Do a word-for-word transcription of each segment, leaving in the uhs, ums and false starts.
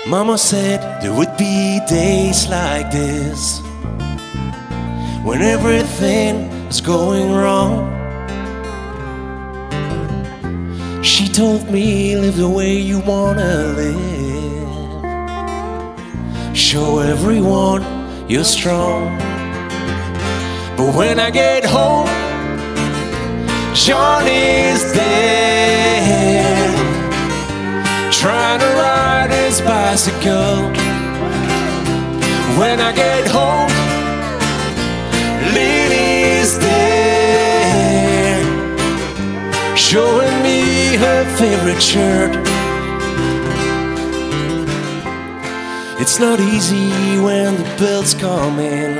Mama said there would be days like this when everything is going wrong. She told me, live the way you wanna live, show everyone you're strong. But when I get home, Johnny's there, trying to ride his bicycle. When I get home, Lily's there, showing me her favorite shirt. It's not easy when the bills come in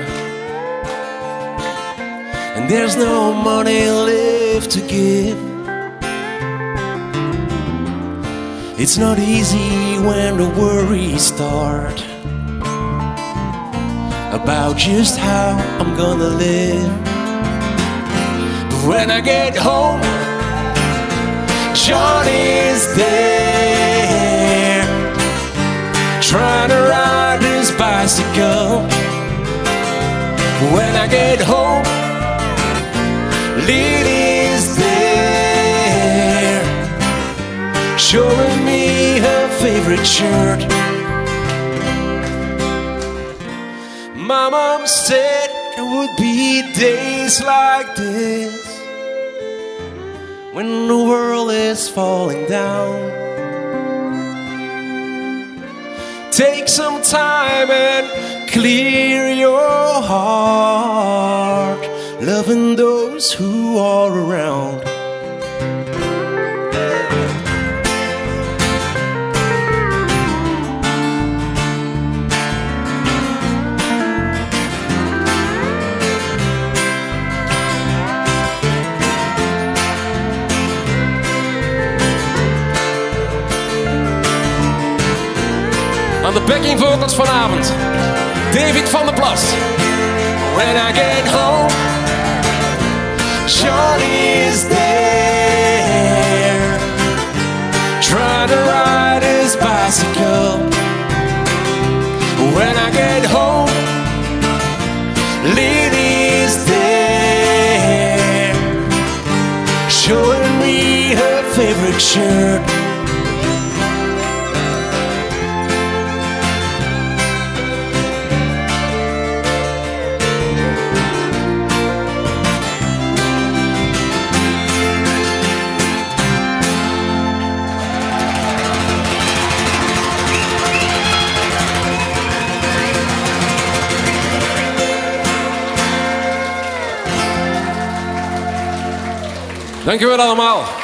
and there's no money left to give. It's not easy when the worries start about just how I'm gonna live. But when I get home, Johnny's there, trying to ride his bicycle. When I get home, Lily's there, showing me her favorite shirt. My mom said there would be days like this when the world is falling down. Take some time and clear your heart, loving those who are around. Aan de backing vocals vanavond, David van der Plas. When I get home, Johnny's there, trying to ride his bicycle. When I get home, Lily's there, showing me her favorite shirt. Dankjewel allemaal.